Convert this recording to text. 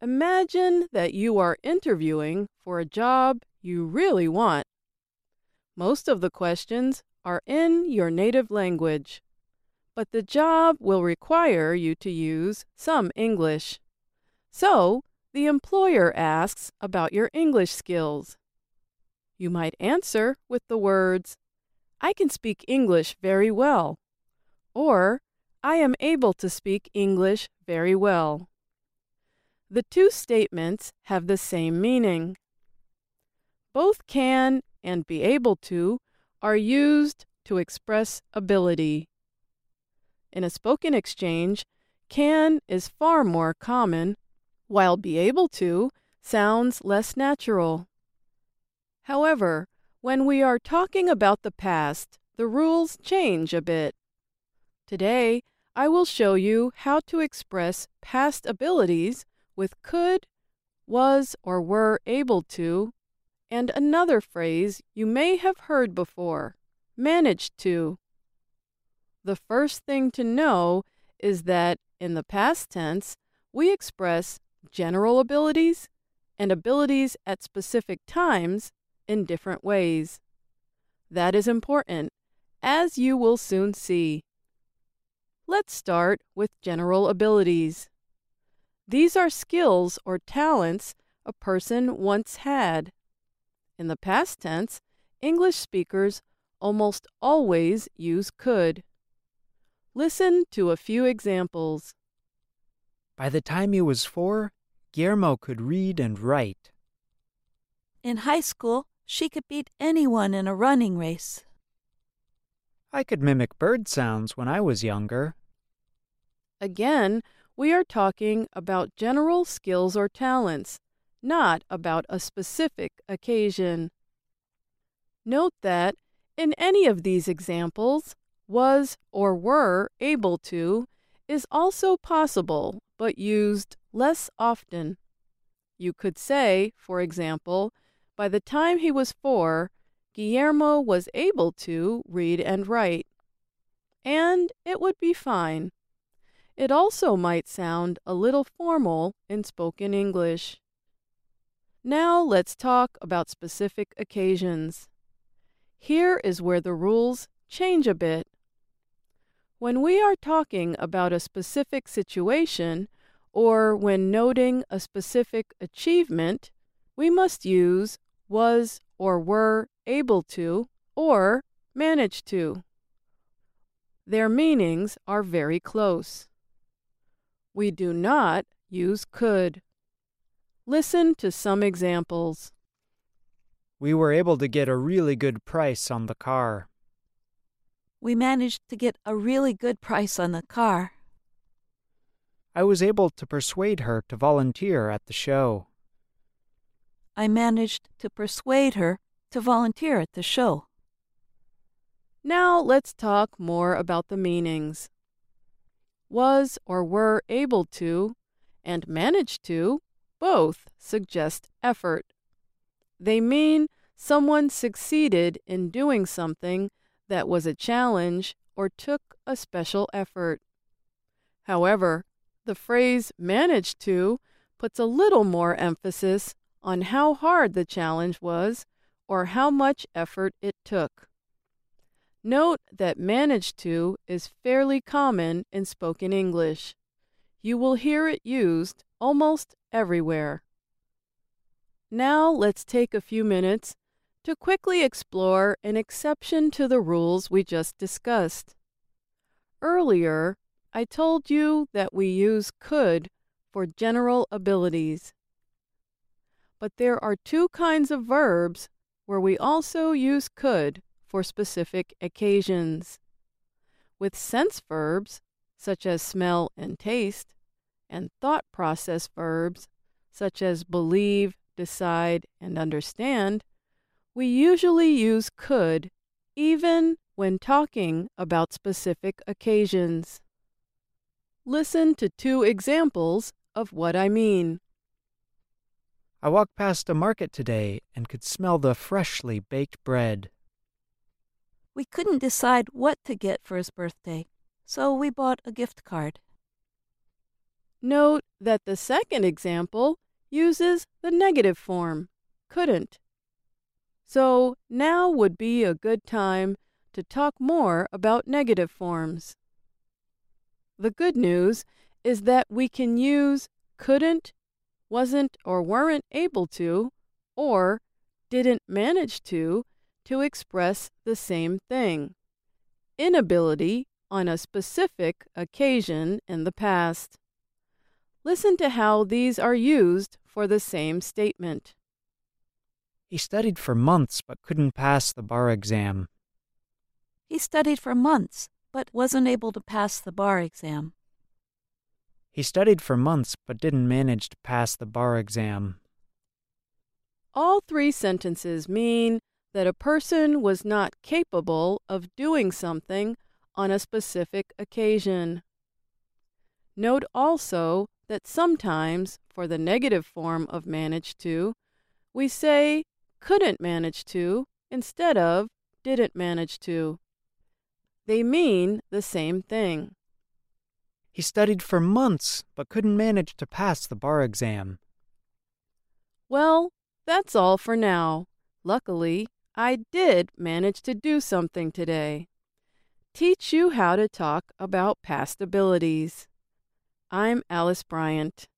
Imagine that you are interviewing for a job you really want. Most of the questions are in your native language, but the job will require you to use some English. So, the employer asks about your English skills. You might answer with the words, "I can speak English very well," or "I am able to speak English very well." The two statements have the same meaning. Both can and be able to are used to express ability. In a spoken exchange, can is far more common, while be able to sounds less natural. However, when we are talking about the past, the rules change a bit. Today, I will show you how to express past abilities with could, was, or were able to, and another phrase you may have heard before, managed to. The first thing to know is that in the past tense, we express general abilities and abilities at specific times in different ways. That is important, as you will soon see. Let's start with general abilities. These are skills or talents a person once had. In the past tense, English speakers almost always use could. Listen to a few examples. By the time he was 4, Guillermo could read and write. In high school, she could beat anyone in a running race. I could mimic bird sounds when I was younger. Again, we are talking about general skills or talents, not about a specific occasion. Note that in any of these examples, was or were able to is also possible, but used less often. You could say, for example, by the time he was 4, Guillermo was able to read and write. And it would be fine. It also might sound a little formal in spoken English. Now let's talk about specific occasions. Here is where the rules change a bit. When we are talking about a specific situation, or when noting a specific achievement, we must use was or were able to or managed to. Their meanings are very close. We do not use could. Listen to some examples. We were able to get a really good price on the car. We managed to get a really good price on the car. I was able to persuade her to volunteer at the show. I managed to persuade her to volunteer at the show. Now let's talk more about the meanings. Was or were able to and managed to both suggest effort. They mean someone succeeded in doing something that was a challenge or took a special effort. However, the phrase managed to puts a little more emphasis on how hard the challenge was or how much effort it took. Note that managed to is fairly common in spoken English. You will hear it used almost everywhere. Now let's take a few minutes to quickly explore an exception to the rules we just discussed. Earlier, I told you that we use could for general abilities. But there are two kinds of verbs where we also use could for specific occasions. With sense verbs, such as smell and taste, and thought process verbs, such as believe, decide, and understand, we usually use could even when talking about specific occasions. Listen to two examples of what I mean. I walked past a market today and could smell the freshly baked bread. We couldn't decide what to get for his birthday, so we bought a gift card. Note that the second example uses the negative form, couldn't. So now would be a good time to talk more about negative forms. The good news is that we can use couldn't, wasn't or weren't able to, or didn't manage to express the same thing, inability on a specific occasion in the past. Listen to how these are used for the same statement. He studied for months but couldn't pass the bar exam. He studied for months, but wasn't able to pass the bar exam. He studied for months but didn't manage to pass the bar exam. All three sentences mean that a person was not capable of doing something on a specific occasion. Note also that sometimes, for the negative form of manage to, we say couldn't manage to instead of didn't manage to. They mean the same thing. He studied for months but couldn't manage to pass the bar exam. Well, that's all for now. Luckily, I did manage to do something today. Teach you how to talk about past abilities. I'm Alice Bryant.